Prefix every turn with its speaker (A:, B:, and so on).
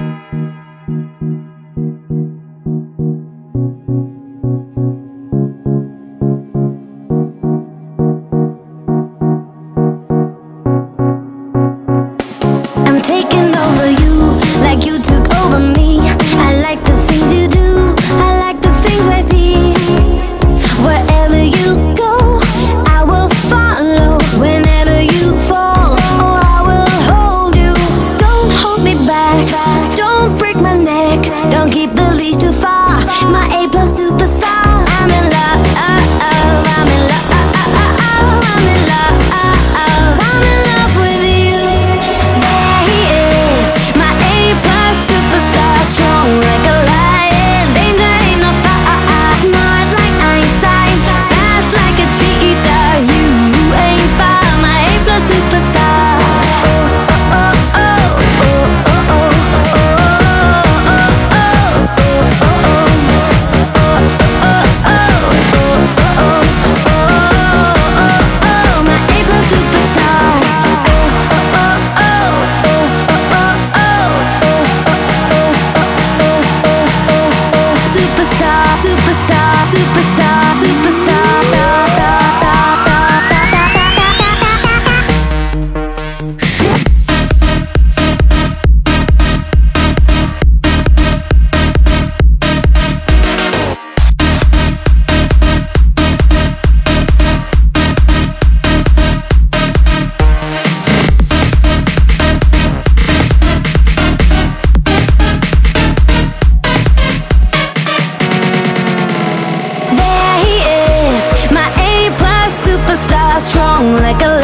A: I'm taking over you like you took over me. I like the things you do, I like the things I see. Wherever you go, I will follow. Whenever you fall, oh, I will hold you. Don't hold me back, don't break my neck, don't keep the leash too far. My A+ superstar. I'm in love, I'm in love, I'm in love, I'm in love with you. There he is, my A+ superstar, strong like a lion, danger ain't no fire, smart like Einstein, fast like a cheetah. You ain't far, my A+ superstar. Oh, oh, oh, oh, oh, oh, oh, superstar, strong like a